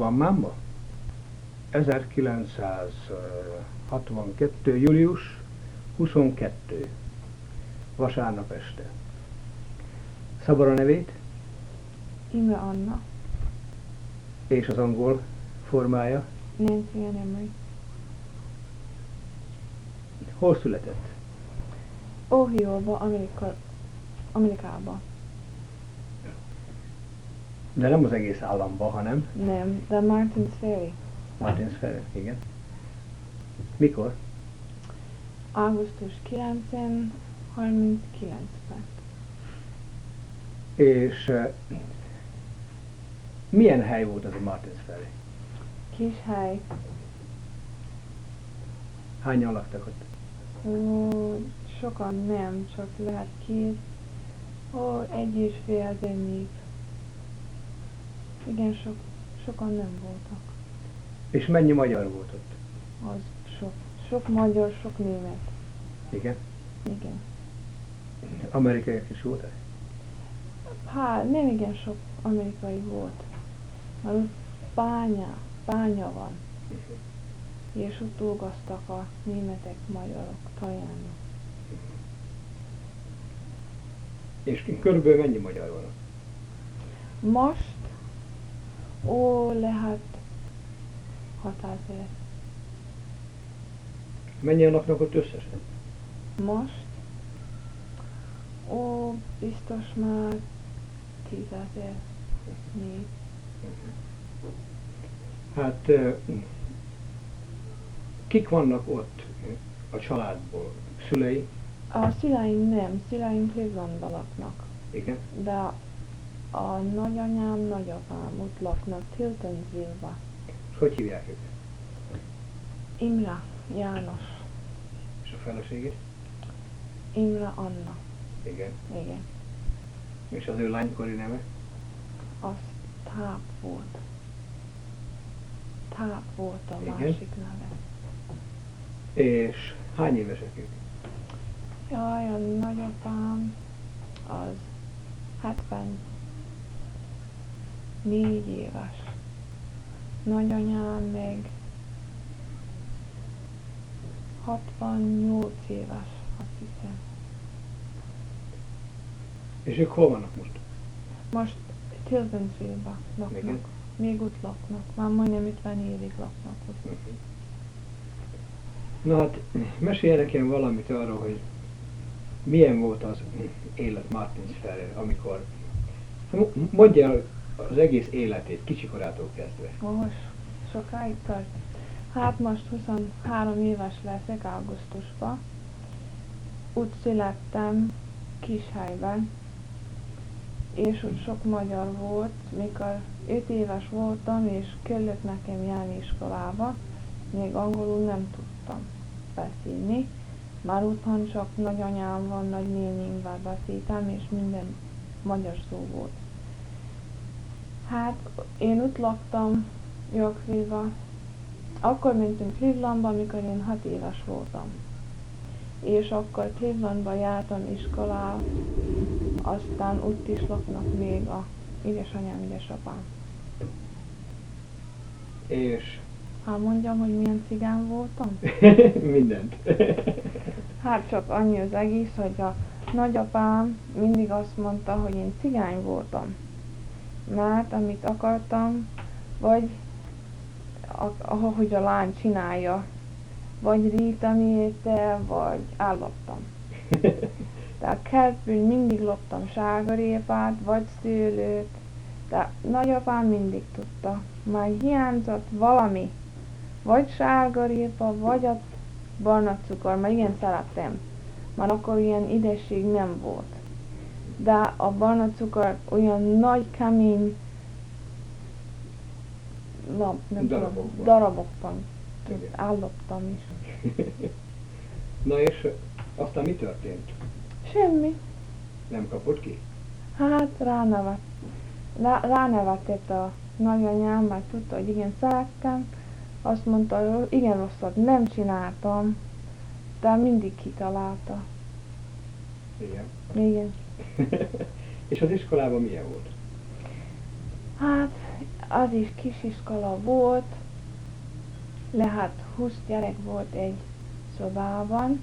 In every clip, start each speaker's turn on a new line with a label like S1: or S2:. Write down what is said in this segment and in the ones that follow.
S1: Alabama, 1962. július 22. vasárnap este. Szabad a nevét?
S2: Imre Anna.
S1: És az angol formája?
S2: Nancy Ann Emery.
S1: Hol született?
S2: Ohioba, Amerikába.
S1: De nem az egész államba, hanem?
S2: Nem, de Martins Ferry.
S1: Martins Ferry, igen. Mikor?
S2: Augusztus 9-39-ben.
S1: És milyen hely volt az a Martins Ferry?
S2: Kis hely.
S1: Hányan laktak ott?
S2: Sokan nem, csak lehet 2, 1,5 nép. Igen, sokan nem voltak.
S1: És mennyi magyar volt ott?
S2: Az sok. Sok magyar, sok német.
S1: Igen?
S2: Igen.
S1: Amerikaiak is voltak?
S2: Hát nem igen sok amerikai volt. Mert ott bánya van. És ott dolgoztak a németek, magyarok, talánok.
S1: És körülbelül mennyi magyar van?
S2: Most lehet 600 000.
S1: Mennyien laknak ott összesen?
S2: Most biztos már 10 000 nép.
S1: Hát kik vannak ott a családból? Szülei?
S2: A szüleim nem, szüleim Clevelandban laknak.
S1: Igen.
S2: De a nagyanyám, nagyapám ott laknak Tiltonsville-ba.
S1: És hogy hívják őket?
S2: Imre János.
S1: És a feleségét?
S2: Imre Anna.
S1: Igen.
S2: Igen.
S1: És az ő lánykori neve?
S2: Az Táp volt. Táp volt a
S1: Igen.
S2: másik neve.
S1: És hány évesek ők?
S2: Jaj, a nagyapám az 74 éves. Nagyanyám meg 68 éves, azt hiszem.
S1: És ők hol vannak most?
S2: Most Tiltonsville-ba laknak.
S1: Igen.
S2: Még ott laknak. Már majdnem 50 évig laknak ott.
S1: Na hát, mesélj nekem valamit arról, hogy milyen volt az élet Martins Ferry, amikor... Mondja el az egész életét, kicsikorától kezdve.
S2: Most sokáig tart. Hát most 23 éves leszek augusztusban. Úgy születtem Kishelyben, és ott sok magyar volt, mikor 5 éves voltam, és kellett nekem járni iskolába, még angolul nem tudtam beszélni. Már otthon csak nagyanyám van, nagynénémvel beszéltem, és minden magyar szó volt. Hát én ott laktam Yorkville-ba. Akkor mentünk Clevelandba, amikor én 6 éves voltam. És akkor Clevelandba jártam iskolába, aztán ott is laknak még a édesanyám, édesapám.
S1: És...
S2: Hát mondjam, hogy milyen cigány voltam?
S1: Mindent.
S2: Hát csak annyi az egész, hogy a nagyapám mindig azt mondta, hogy én cigány voltam. Mert amit akartam, vagy ahogy a lány csinálja, vagy rítam érte, vagy állottam. Tehát kertből mindig loptam sárgarépát, vagy szőlőt, de nagyapám mindig tudta. Már hiányzott valami, vagy sárgarépa, vagy a barna cukor, mert igen szerettem. Már akkor ilyen idesség nem volt. De a barna cukor olyan nagy, kemény darabokban állottam is.
S1: Na és aztán mi történt?
S2: Semmi.
S1: Nem kapott ki?
S2: Hát ránevetett a nagyanyám, mert tudta, hogy igen szerettem. Azt mondta, hogy igen rosszat nem csináltam, de mindig kitalálta.
S1: Igen.
S2: Igen.
S1: És az iskolában milyen volt?
S2: Hát az is kisiskola volt, lehet 20 gyerek volt egy szobában,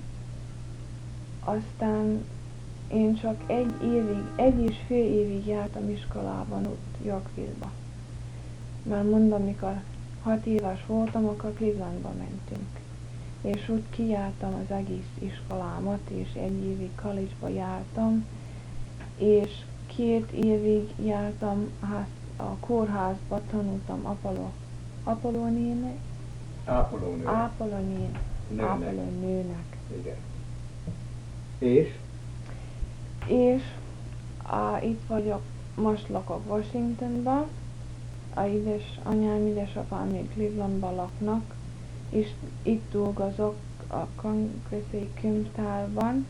S2: aztán én csak egy és fél évig jártam iskolában ott Yorkville-ba. Már mondom, mikor 6 éves voltam, akkor Clevelandba mentünk. És úgy kijártam az egész iskolámat, és egy évig college-ba jártam, és 2 évig jártam a kórházba, tanultam ápolónőnek.
S1: Igen. És?
S2: Itt vagyok, most lakok Washingtonban, anyám, édesapám még Clevelandban laknak, és itt dolgozok a kongresszai könyvtárban.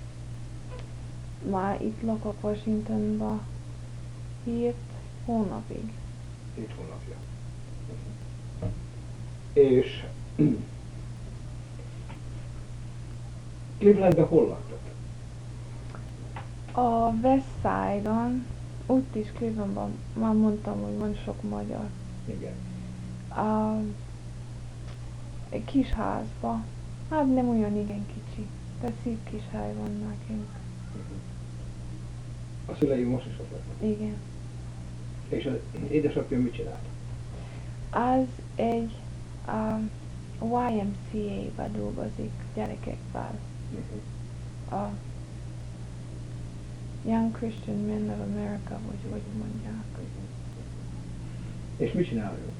S2: Már itt lakok Washingtonban 7 hónapig.
S1: 7 hónapja. És Clevelandben hol laktok?
S2: A West Side-on, ott is Clevelandban, már mondtam, hogy van sok magyar.
S1: Igen.
S2: Egy kis házba, hát nem olyan igen kicsi, de szép kis hely van nekünk.
S1: A szülei most is ott laknak?
S2: Igen.
S1: És az édesapja mit csinált?
S2: Az egy YMCA-ba dolgozik gyerekekkel. A Young Christian Men of America, vagy hogy mondják.
S1: És mit csinál ő?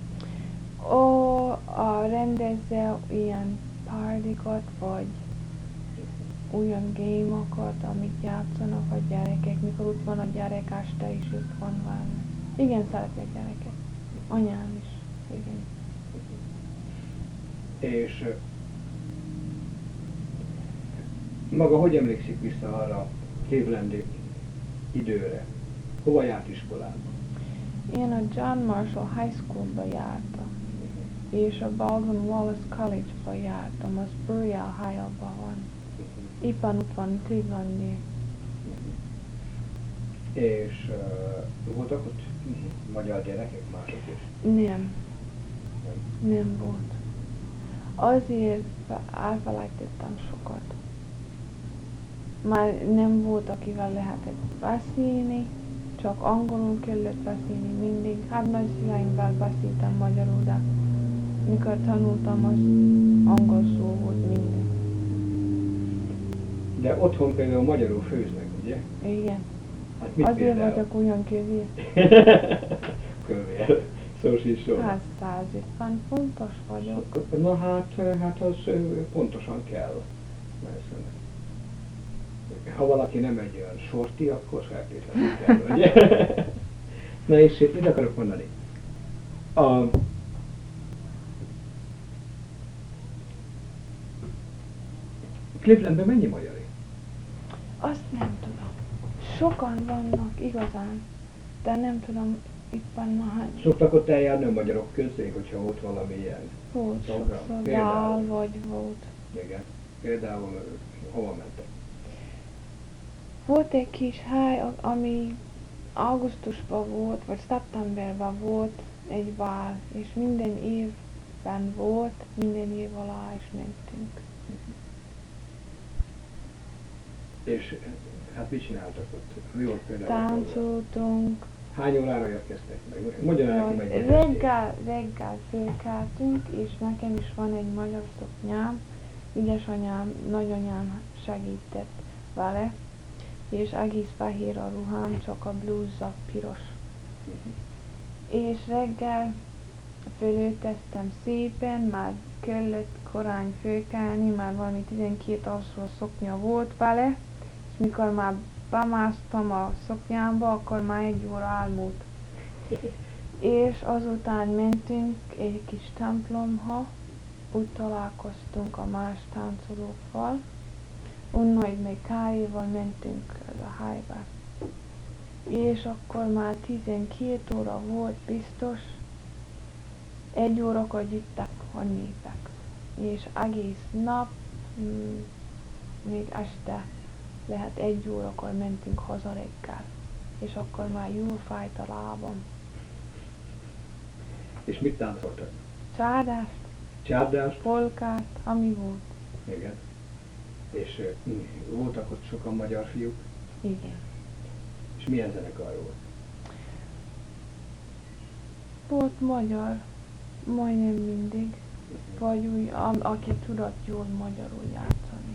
S2: Rendezze ilyen partikat, vagy olyan gémokat, amit játszanak a gyerekek, mikor ott van a gyerek este is ott van valami. Igen, szereti a gyereket. Anyám is. Igen.
S1: És maga hogy emlékszik vissza arra Clevelandi időre? Hova járt iskolába?
S2: Én a John Marshall High Schoolba jártam, és a Baldwin Wallace College-ba jártam, az Burial High-ban van. Éppen ott van Clevelandi.
S1: És voltak ott magyar gyerekek, mások is?
S2: Nem volt. Azért elfelejtettem sokat. Már nem volt, akivel lehetett beszélni, csak angolul kellett beszélni mindig. Hát nagyszüleimmel beszéltem magyarul, de mikor tanultam, az angol szó volt mindig.
S1: De otthon például magyarul főznek, ugye?
S2: Igen.
S1: Hát mit
S2: azért
S1: például?
S2: vagyok olyan kövér.
S1: Kövér. Szó sincs róla.
S2: Hát 150 fontos vagyok.
S1: Na hát az pontosan kell. Ha valaki nem egy olyan sorti, akkor feltétlenül kell, ugye? Na és mit akarok mondani? Clevelandben mennyi magyar él?
S2: Azt nem tudom. Sokan vannak igazán, de nem tudom éppen hány.
S1: Szoktak ott eljárni a magyarok közé, hogyha volt valami ilyen
S2: Volt
S1: program?
S2: sokszor, dál vagy volt.
S1: Igen. Például hova mentek?
S2: Volt egy kis hely, ami augusztusban volt, vagy szeptemberben volt egy bál, és minden évben volt, minden év alá is mentünk.
S1: És hát mit csináltak ott? Mi volt például?
S2: Táncoltunk.
S1: Hány órára érkeztek meg? Mondjon el nekem egy
S2: Reggel fölkeltünk, és nekem is van egy magyar szoknyám. Édesanyám, nagyanyám segített vele, és egész fehér a ruhám, csak a blúzza piros. És reggel fölöltöztem szépen, már kellett korán fölkelni, már valami 12 alsó szoknya volt vele, és mikor már bemásztam a szoknyámba, akkor már 1 óra elmúlt. És azután mentünk egy kis templomba, úgy találkoztunk a más táncolókkal, onnan még kávéval mentünk a helybe. És akkor már 12 óra volt biztos, 1 órakor jöttek a népek. És egész nap, még este lehet 1 órakor mentünk haza reggel. És akkor már jól fájt a lábam.
S1: És mit táncoltak?
S2: Csárdást,
S1: Csárdást?
S2: polkát, ami volt.
S1: Igen. És voltak ott sokan magyar fiúk?
S2: Igen.
S1: És milyen zenekar volt?
S2: Volt magyar, majdnem mindig. Vagy úgy, aki tudott jól magyarul játszani.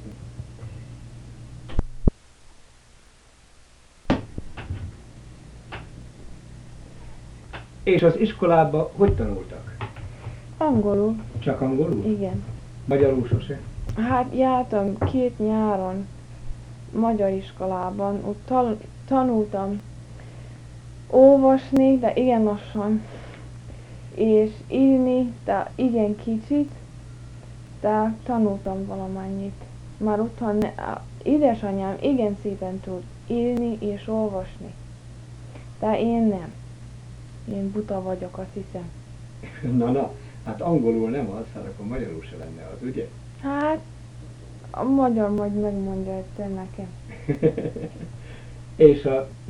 S1: És az iskolában hogy tanultak?
S2: Angolul,
S1: Csak angolul?
S2: igen.
S1: Magyarul sose?
S2: Hát jártam 2 nyáron magyar iskolában, ott tanultam olvasni, de igen lassan, és írni, de igen kicsit, de tanultam valamennyit. Már otthon édesanyám igen szépen tud írni és olvasni, de én nem. Én buta vagyok, azt hiszem.
S1: Na, hát angolul nem az, hát akkor magyarul se lenne az, ugye?
S2: Hát, a magyar majd megmondja egyszer nekem.
S1: És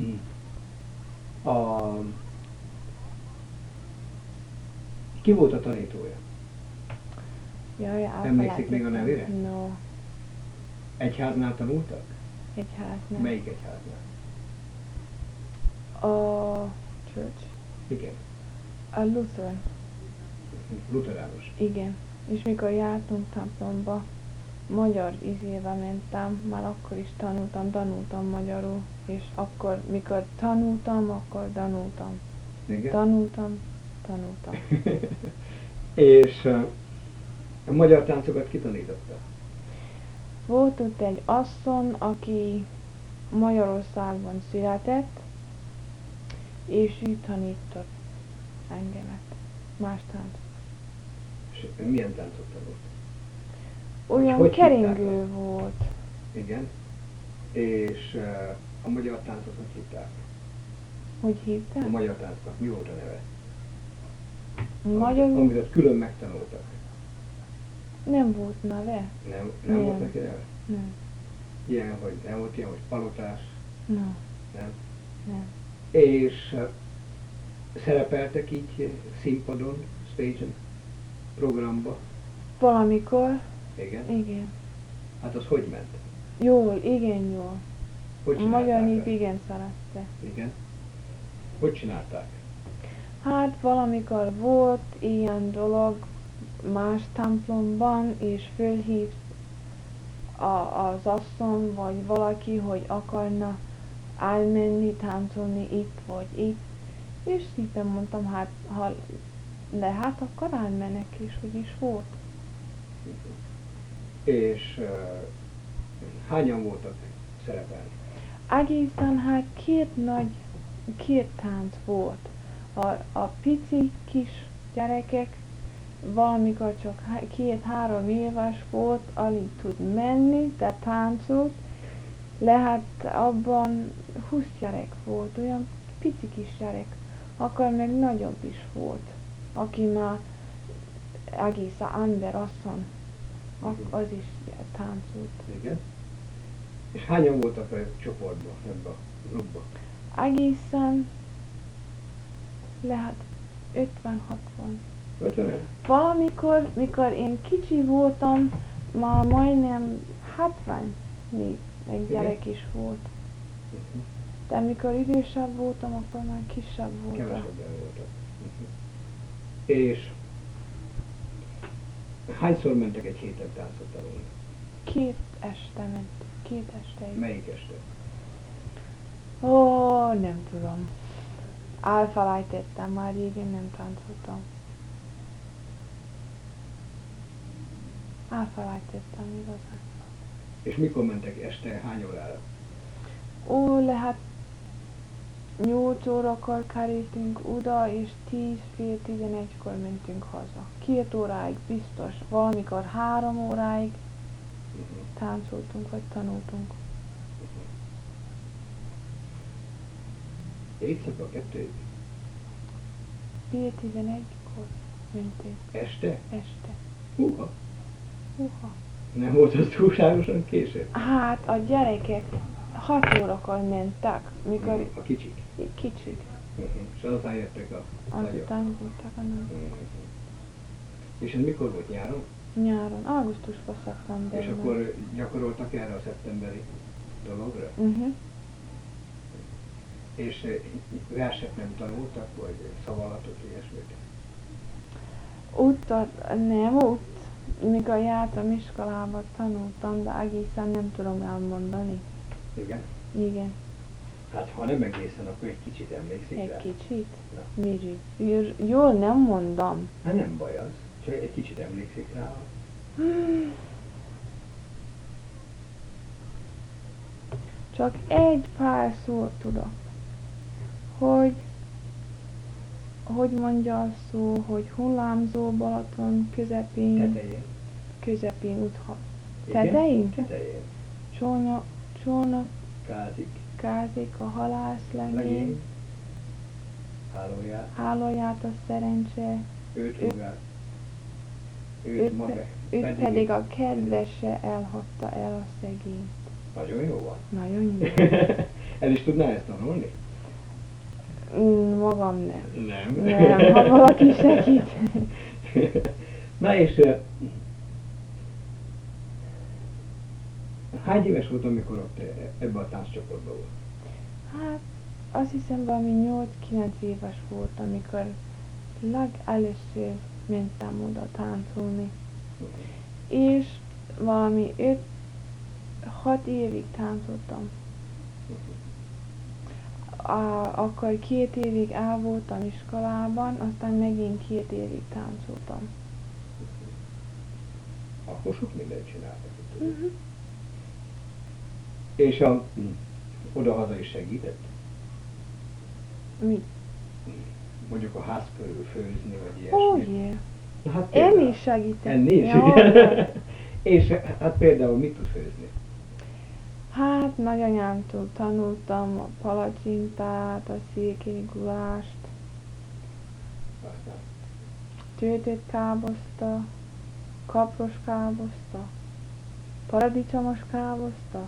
S1: ki volt a tanítója?
S2: Jaj,
S1: Emlékszik még a nevére?
S2: No,
S1: Egyháznál tanultak?
S2: egyháznál.
S1: Melyik egyháznál?
S2: A church.
S1: Igen.
S2: A Lutheran.
S1: Luteránus.
S2: Igen. És mikor jártunk templomba, magyar izébe mentem, már akkor is tanultam magyarul. És akkor, mikor tanultam, akkor tanultam.
S1: Igen?
S2: Tanultam.
S1: És a magyar táncokat kitanította?
S2: Volt ott egy asszony, aki Magyarországban született, és ő tanított engemet. Más táncot.
S1: És milyen táncot tanult?
S2: Olyan
S1: Hogy
S2: keringő
S1: hívták?
S2: volt.
S1: Igen. És a magyar táncot hogy hívták?
S2: Hogy
S1: A
S2: hívták?
S1: magyar táncnak mi volt a neve?
S2: Magyarul
S1: Amit ott külön megtanultak.
S2: nem volt neve.
S1: Nem volt neki neve?
S2: Nem.
S1: Ilyen, hogy nem volt ilyen, hogy palotás,
S2: No,
S1: nem?
S2: nem.
S1: És szerepeltek így színpadon, stage-en, programba?
S2: Valamikor,
S1: Igen.
S2: igen.
S1: Hát az hogy ment?
S2: Jól, igen jól.
S1: Hogy
S2: A magyar
S1: csinálták
S2: nép
S1: ezt?
S2: igen szerette.
S1: Igen. Hogy csinálták?
S2: Hát valamikor volt ilyen dolog más templomban, és fölhívt az asszony, vagy valaki, hogy akarna elmenni, táncolni itt vagy itt. És szépen mondtam, hát ha lehet, akkor elmennek, és hogy is volt.
S1: És hányan voltak szerepelni?
S2: Egészen hát két tánc volt. A pici kis gyerekek, valamikor csak 2-3 éves volt, alig tud menni, de táncolt. Lehet abban 20 gyerek volt, olyan pici kis gyerek. Akkor meg nagyobb is volt, aki már egészen ember asszony, az is táncolt.
S1: Igen. És hányan voltak a csoportban, ebben a klubban?
S2: Egészen lehet 50-60.
S1: 50?
S2: Valamikor, mikor én kicsi voltam, már majdnem 70 egy gyerek is volt.
S1: Uh-huh.
S2: De mikor idősebb voltam, akkor már kisebb voltak.
S1: Kevesebben voltak. Uh-huh. És hányszor mentek egy héten táncot tanulni?
S2: 2 este ment. 2 este.
S1: Melyik este?
S2: Ó, nem tudom. Elfelejtettem, már régen nem táncoltam. Elfelejtettem igazán.
S1: És mikor mentek este, hány órára?
S2: Ó, lehet 8 órakor kerültünk oda, és 10-11-kor mentünk haza. 2 óráig biztos, valamikor 3 óráig
S1: Uh-huh.
S2: táncoltunk, vagy tanultunk.
S1: Éjszaka, 2?
S2: 10-11-kor mentünk.
S1: Este?
S2: Este.
S1: Húha!
S2: Húha.
S1: Nem volt az túlságosan késő?
S2: Hát a gyerekek 6 órakor mentek, mikor
S1: A kicsik.
S2: kicsik.
S1: És azután jöttek a nagyok.
S2: Azután voltak a nagyok.
S1: És ez mikor volt, nyáron?
S2: Nyáron, augusztusban,
S1: És
S2: szeptemberben.
S1: akkor gyakoroltak erre a szeptemberi dologra? És verset nem tanultak, vagy szavalatot, ilyesmit?
S2: Nem, ott, mikor jártam iskolába, tanultam, de egészen nem tudom elmondani.
S1: Igen?
S2: Igen.
S1: Hát ha nem egészen, akkor egy kicsit emlékszik rá?
S2: Egy kicsit?
S1: Na.
S2: Miért? Jól nem mondom.
S1: Hát nem baj az, csak egy kicsit emlékszik rá.
S2: Csak egy pár szót tudok. Hogy mondja a szó, hogy hullámzó Balaton közepén. Közepén útha. Tetején?
S1: Tetején.
S2: Csónak
S1: Kázik.
S2: a halász legény. Hálóját a szerencse. Őt pedig a kedvese elhagyta el a szegényt.
S1: Nagyon jó van.
S2: Nagyon jó.
S1: El is tudná ezt tanulni?
S2: Magam nem.
S1: Nem,
S2: ha valaki segít.
S1: Na és hány éves volt, amikor ott ebben a tánccsoportban volt?
S2: Hát azt hiszem valami 8-9 éves volt, amikor legelőször mentem oda táncolni. És valami 5-6 évig táncoltam. Akkor 2 évig el voltam iskolában, aztán megint 2 évig táncoltam.
S1: Akkor sok mindent csináltak.
S2: Uh-huh.
S1: És oda-haza is segített?
S2: Mi?
S1: Mondjuk a ház körül főzni, vagy ilyesmi.
S2: Yeah.
S1: Na, hát
S2: Enni is segített.
S1: Enni is?
S2: Ja,
S1: és hát például mit tud főzni?
S2: Hát nagyanyámtól tanultam a palacsintát, a székely gulást,
S1: Aztán
S2: töltött káposzta, kapros káposzta, paradicsomos káposzta.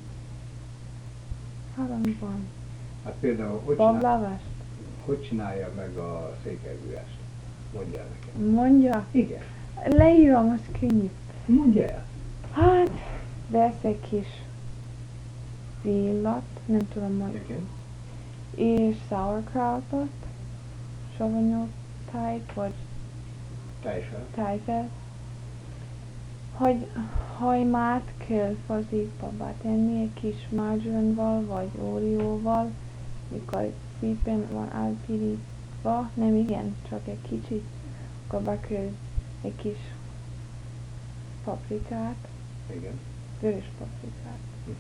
S2: Hát ami van.
S1: Hát például
S2: Bableves?
S1: hogy csinálja meg a székelygulyást? Mondjál nekem.
S2: Mondja?
S1: Igen.
S2: Leírom, az könnyű.
S1: Mondja el.
S2: Hát, vesz egy kis villat, nem tudom mondani.
S1: Igen.
S2: És sauerkrautot, savanyú tájt, vagy tájfel. Hogy hajmát kell fazékba betenni egy kis margarinval vagy órióval, mikor szépen van elpirítva, nem igen, csak egy kicsit, akkor be kell egy kis paprikát,
S1: Igen.
S2: vörös paprikát.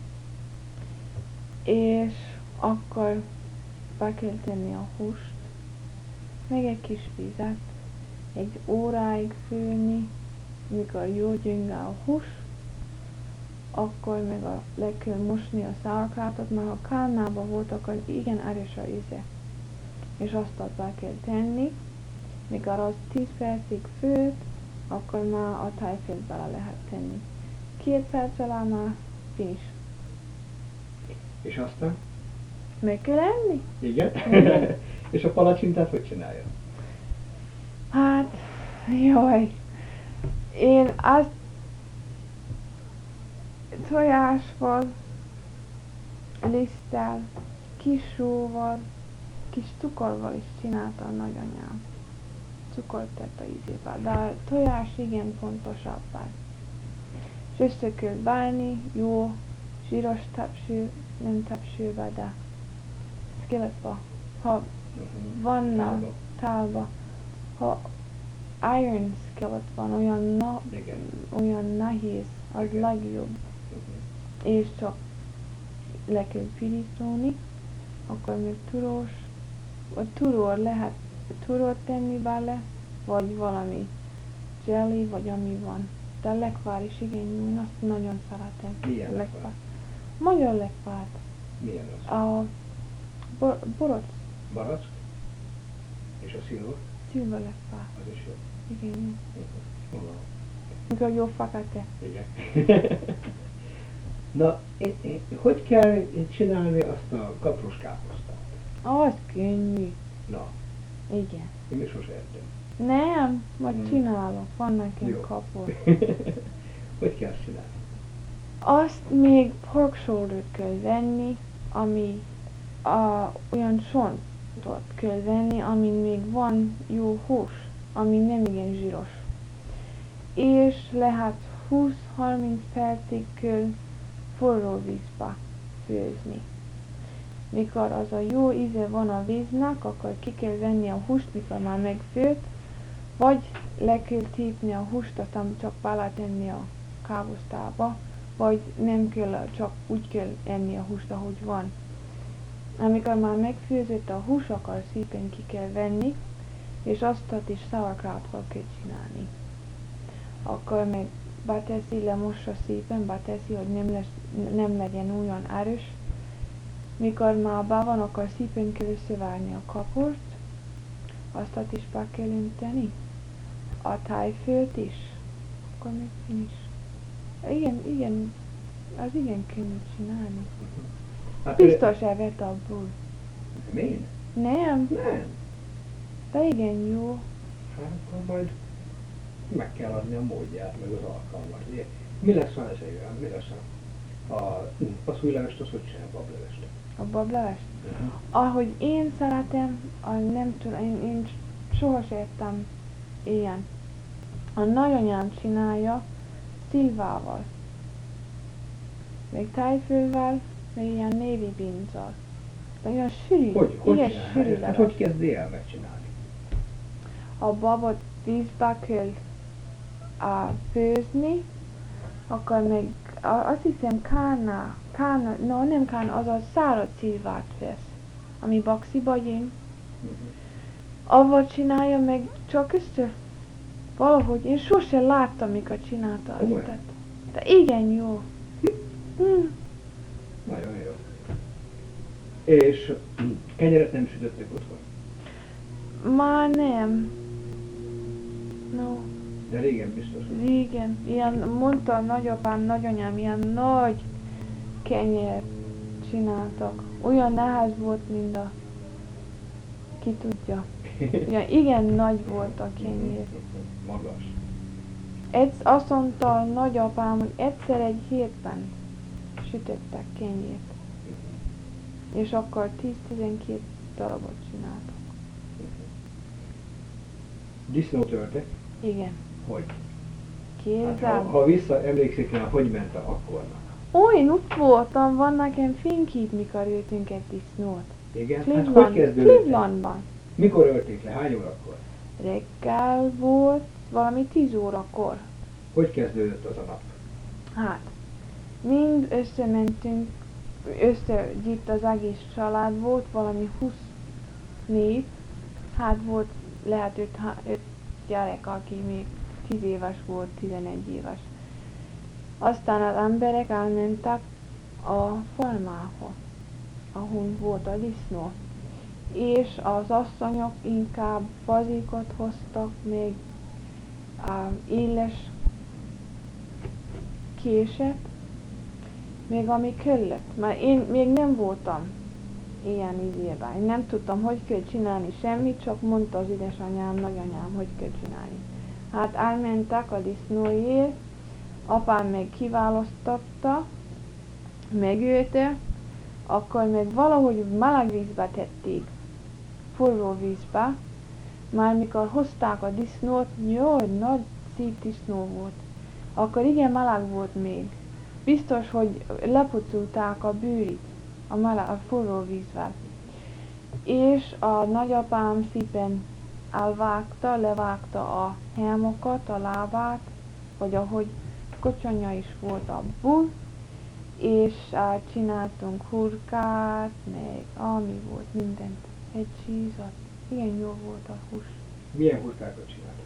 S2: És akkor be kell tenni a húst, meg egy kis vizet, egy óráig főni, mikor jó gyönge a hús, akkor meg le kell mosni a sauerkrautot, mert ha kálnában volt, akkor igen erős a íze. És azt be kell tenni, mikor az 10 percig főt, akkor már a tájfélt bele lehet tenni. 2 perc alá már finish.
S1: És aztán?
S2: Meg kell enni?
S1: Igen.
S2: Igen.
S1: És a palacsintát hogy csinálja?
S2: Hát, jaj. Én azt tojásval, liszttel, kis sóval, kis cukorval is csinálta a nagyanyám. Cukort tett a ízével, de a tojás igen fontosabb. És össze kell bánni, jó, zsíros tepső, nem tepsőbe, de skilletba. Ha vannak tálba, ha iron skillet van, olyan nehéz, az legjobb. És csak le kell pirítani, akkor még lehet turót tenni bele, vagy valami jelly, vagy ami van. De a lekvár is igen jó, én azt nagyon szeretem.
S1: Milyen lekvár?
S2: Magyar lekvárt.
S1: Milyen az?
S2: A boroc.
S1: Barack? És a szilva?
S2: Szilva lekvár.
S1: Az is jó.
S2: Igen.
S1: Gondolom.
S2: Mikor jó fekete.
S1: Igen. Na, hogy kell csinálni azt a kapros káposztát?
S2: Az könnyű.
S1: Na,
S2: Igen.
S1: én még sose ettem.
S2: Nem, majd
S1: Mm.
S2: csinálok, van nekem
S1: Jó.
S2: kapor.
S1: Hogy kell azt csinálni?
S2: Azt még pork shoulder kell venni, ami olyan sontot kell venni, amin még van jó hús, ami nem igen zsíros. És lehet 20-30 percig kell forró vízbe főzni. Mikor az a jó íze van a víznek, akkor ki kell venni a húst, mikor már megfőtt, vagy le kell tépni a húst, aztán csak beletenni a káposztába, vagy nem kell, csak úgy kell enni a húst, ahogy van. Amikor már megfőzött a hús, akkor szépen ki kell venni, és azt is sauerkrautval kell csinálni. Akkor meg beteszi, lemossa szépen, beteszi, hogy nem legyen olyan erős. Mikor már be van, akkor szépen kell összevárni a kaport, azt is be kell önteni, a tájfölt is, akkor meg finish. Igen, az igen könnyű csinálni.
S1: Hát
S2: Biztos evett abból.
S1: Nem én?
S2: Nem,
S1: Nem.
S2: de igen jó.
S1: Hát akkor majd meg kell adni a módját, meg az alkalmat. Ugye? Mi lesz a ezért? Mi lesz a szújlevest, az hogy csinál a bablevest?
S2: A bablevest. Ahogy én szeretem, nem tudom, én soha se ettem ilyen. A nagyanyám csinálja szilvával, meg tájfővel, meg ilyen navy beans-al. De olyan sűrű,
S1: Hogy
S2: igen sűrű
S1: csinálja? Hát
S2: leves.
S1: hogy kezdi el megcsinálni?
S2: A babot vízbe kell főzni, akkor meg azt hiszem nem kárna, az a száraz szilvát vesz, ami baxiba jön. Avval csinálja meg csak valahogy, én sose láttam, mikor csinálta azt.
S1: Komolyan?
S2: De igen jó.
S1: Nagyon jó. És kenyeret nem sütöttek otthon?
S2: Már nem. No,
S1: De régen biztos.
S2: régen. Ilyen, mondta a nagyapám, nagyanyám, ilyen nagy kenyeret csináltak. Olyan nehéz volt, mint a... Ki tudja. Ja, igen nagy volt a kenyér.
S1: Magas.
S2: Azt mondta a nagyapám, hogy egyszer egy hétben sütöttek kenyért. És akkor 10-12 darabot csináltak.
S1: Disznótörtek?
S2: Igen.
S1: Hogy?
S2: Képzeld.
S1: Hát, ha visszaemlékszik rá, hogy ment a akkornak?
S2: Én ott voltam, van nekem fénykép, mikor ültünk egy disznót.
S1: Igen? Hát hogy kezdődött?
S2: Clevelandban.
S1: Mikor ölték le? Hány órakor?
S2: Reggel volt, valami 10 órakor.
S1: Hogy kezdődött az a nap?
S2: Hát, mind összementünk, összegyűjt az egész család, volt valami 20 nép, hát volt lehet 5 gyerek, aki még 10 éves volt, 11 éves. Aztán az emberek elmentek a farmához, ahol volt a disznó. És az asszonyok inkább fazékot hoztak, még éles késet, még ami kellett. Mert én még nem voltam ilyen izében. Én nem tudtam, hogy kell csinálni semmit, csak mondta az édesanyám, nagyanyám, hogy kell csinálni. Hát elmentek a disznóért, apám meg kiválasztotta, megölte, akkor meg valahogy meleg vízbe tették, forró vízbe, már mikor hozták a disznót, jaj, nagy szép disznó volt. Akkor igen meleg volt még. Biztos, hogy lepucolták a bőrit a forró vízvel. És a nagyapám szépen elvágta, levágta a helmokat, a lábát, vagy ahogy kocsonya is volt abból, és csináltunk hurkát, meg ami volt, mindent. Egy csízat. Igen jó volt a hús.
S1: Milyen hurkákat csináltak?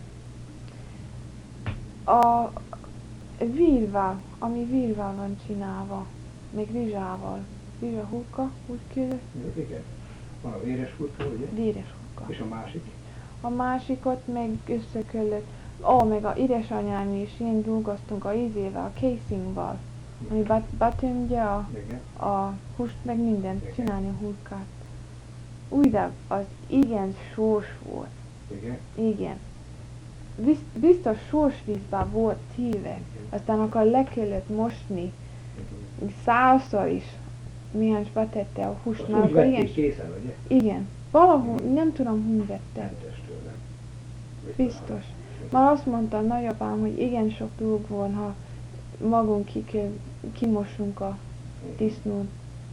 S2: A vírval, ami vírval van csinálva, meg rizsával. Rizsahurka, úgy kérdez?
S1: Igen. Van a véres hurka, ugye?
S2: Véres hurka.
S1: És a másik?
S2: A másikot meg össze kellett, meg a édesanyám is, én dolgoztunk a ízével, a casingval, ami betömje a húst, meg mindent,
S1: Igen.
S2: csinálni a hurkát. de az igen sós volt.
S1: Igen?
S2: Igen. Biztos sós vízben volt téve. Aztán akkor le kellett mosni. Százszor is. Mihány betette a húst.
S1: Azt
S2: Már
S1: úgy
S2: akkor
S1: vették
S2: ilyen...
S1: készen, ugye?
S2: Igen. Valahol, nem tudom, hogy vette.
S1: Mentestől, nem?
S2: Biztos. Már azt mondta a nagyapám, hogy igen sok dolg van, ha magunk kimosunk a disznót.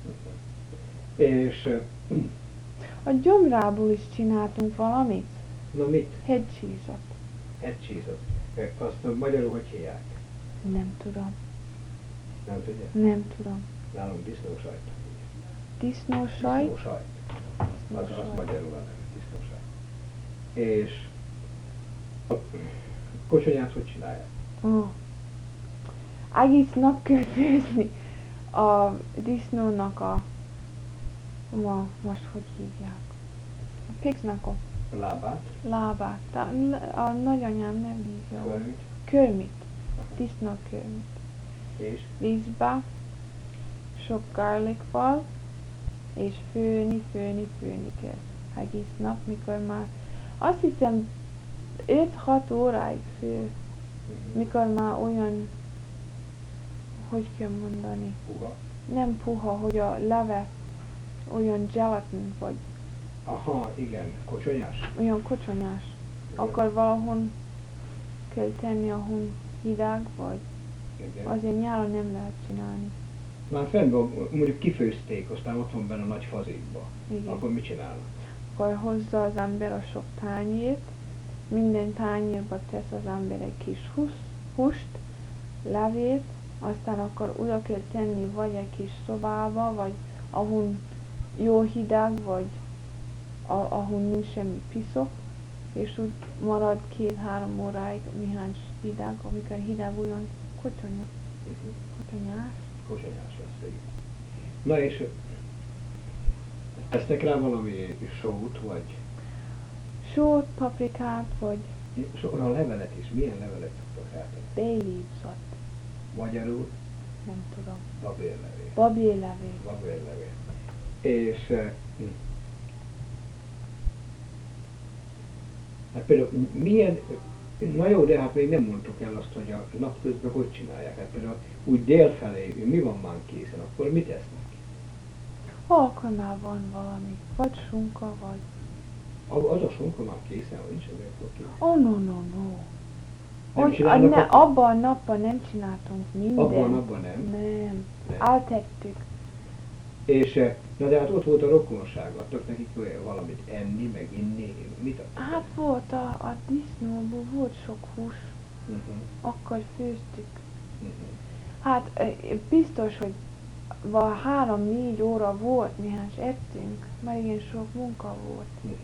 S1: És
S2: A gyomrából is csináltunk valamit.
S1: na mit?
S2: Head cheese-ot.
S1: Head cheese-ot. Azt magyarul hogy hívják?
S2: Nem tudom.
S1: Nem tudja?
S2: Nem tudom.
S1: Nálunk disznósajt.
S2: Disznósajt?
S1: Disznósajt. Az magyarul van, disznósajt. És a kocsonyát hogy csinálják?
S2: Ó. Egész nap kell főzni a disznónak most hogy hívják? A pignek a
S1: A lábát?
S2: lábát. A nagyanyám nem hívja.
S1: Körmit?
S2: Körmit. Disznókörmit.
S1: És?
S2: Vízbe, sok garlicval, és főni kell. Egész nap, mikor már azt hiszem 5-6 óráig fő, mikor már olyan, hogy kell mondani,
S1: Puha?
S2: nem puha, hogy a leve olyan gelatin, vagy
S1: Aha, igen. Kocsonyás?
S2: olyan kocsonyás. Akkor valahol kell tenni, ahol hideg, vagy
S1: Igen.
S2: azért nyáron nem lehet csinálni.
S1: Már fenn van, mondjuk kifőzték, aztán ott van benne a nagy fazékba.
S2: Igen.
S1: Akkor mit csinálnak?
S2: Akkor hozza az ember a sok tányért, minden tányérba tesz az ember egy kis húst, levét, aztán akkor oda kell tenni vagy egy kis szobába, vagy ahol jó hideg, vagy ahol nincs semmi piszok, és úgy marad 2-3 óráig, mihány hideg, amikor hideg olyan kocsonyás.
S1: Kocsonyás lesz, igen. Na és tesznek rá valami sót, vagy
S2: Sót, paprikát, vagy
S1: a levelet is? Milyen levelet szoktak rátenni?
S2: bay leaves-ot,
S1: Magyarul
S2: nem tudom.
S1: babérlevél.
S2: Babérlevél.
S1: Babérlevél. És hát például milyen, na jó, de hát még nem mondtuk el azt, hogy a napközben hogy csinálják. Hát például úgy délfelé, mi van már készen, akkor mit esznek?
S2: Akkor már van valami, vagy sunka, vagy...
S1: Az a sonka már készen, hogy nincs azért akkor ki.
S2: No.
S1: Nem
S2: Hogy
S1: csinálnak akkor?
S2: abban a napban nem csináltunk mindent.
S1: Abban a napban nem?
S2: Nem.
S1: Nem.
S2: Eltettük.
S1: És na de hát ott volt a rokonság, adtak nekik valamit enni, meg inni, mit adtak?
S2: Hát volt a disznóból volt sok hús,
S1: Uh-huh.
S2: akkor főztük.
S1: Uh-huh.
S2: Hát biztos, hogy 3-4 óra volt, mihány ettünk, mert igen sok munka volt.
S1: Uh-huh.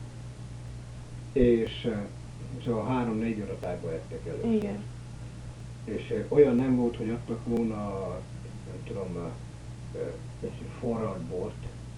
S1: És szóval 3-4 óra tájba ettek először.
S2: Igen.
S1: És olyan nem volt, hogy adtak volna, nem tudom, egy forralt bort.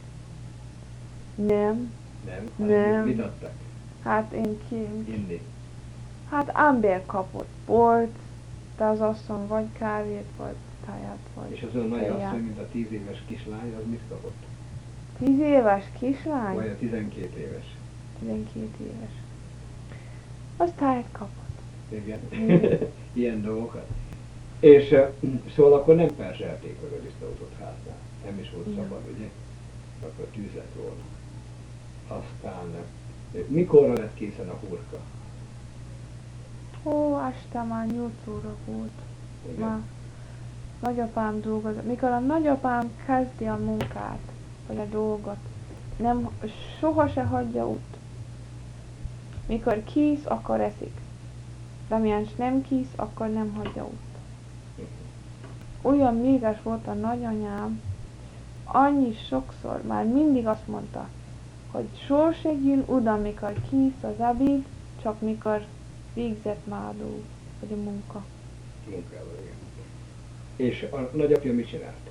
S2: Nem.
S1: Nem?
S2: Nem.
S1: Mit adtak?
S2: Hát én
S1: Inni.
S2: Hát ember kapott bort, de az asszony vagy kávét, vagy táját, vagy
S1: És az olyan nagy
S2: teját.
S1: asszony, mint a 10 éves kislány, az mit kapott?
S2: 10 éves kislány?
S1: Vagy a 12 éves?
S2: 12 éves. Az táját kapott.
S1: Igen.
S2: Mm.
S1: Ilyen dolgokat. És szóval akkor nem perzselték meg a disznótot háznál. Nem is volt
S2: Igen.
S1: szabad, ugye? Akkor tűz lett volna. Aztán mikorra lett készen a hurka?
S2: Ó, este már 8 óra volt.
S1: Igen.
S2: Már nagyapám dolgozott. Mikor a nagyapám kezdi a munkát, vagy a dolgot, soha se hagyja ott. Mikor kész, akkor eszik. De mihány nem kész, akkor nem hagyja ott. Olyan méges volt a nagyanyám, annyi sokszor, már mindig azt mondta, hogy sose jön oda, mikor kész az ebéd, csak mikor végzett már a dolg, vagy a munka.
S1: Munkával, igen. És a nagyapja mit csinált?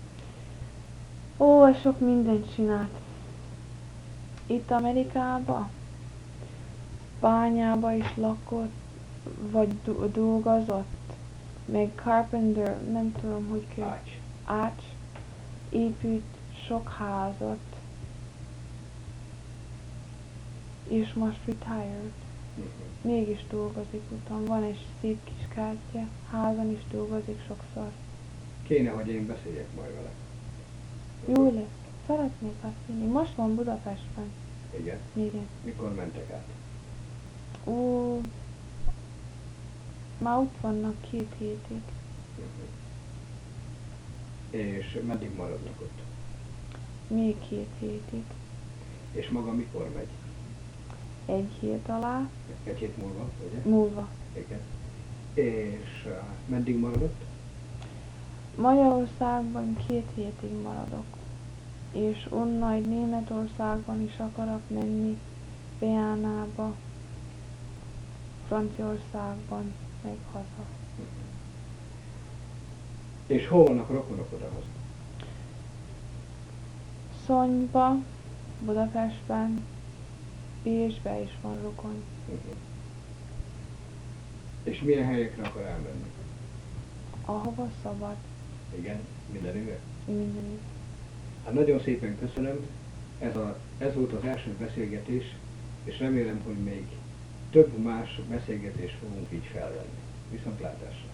S2: Ó, sok mindent csinált. Itt Amerikában, bányába is lakott, vagy dolgozott, meg carpenter, nem tudom, hogy kell.
S1: Ács.
S2: Épült sok házat, és most retired. Mégis dolgozik utána, van egy szép kis kártya, házan is dolgozik sokszor.
S1: Kéne, hogy én beszéljek majd vele.
S2: Jó lesz, szeretnék beszélni. Most van Budapestben.
S1: Igen?
S2: Igen.
S1: Mikor mentek át?
S2: Ó, már ott vannak 2 hétig.
S1: És meddig maradnak ott?
S2: Még 2 hétig.
S1: És maga mikor megy?
S2: 1 hét alá.
S1: 1 hét múlva, ugye?
S2: Múlva.
S1: Igen. És meddig maradott?
S2: Magyarországban 2 hétig maradok. És onnan Németországban is akarok menni, Viánába, Franciaországban, meg haza.
S1: És hol vannak rokonok odahaza?
S2: Szonyba, Budapestben, Bécsbe is van rokon.
S1: És milyen helyekre akar elmenni?
S2: Ahova szabad,
S1: Igen? Mindenütt?
S2: mindenütt.
S1: Hát nagyon szépen köszönöm. Ez volt az első beszélgetés, és remélem, hogy még több más beszélgetést fogunk így felvenni. Viszontlátásra!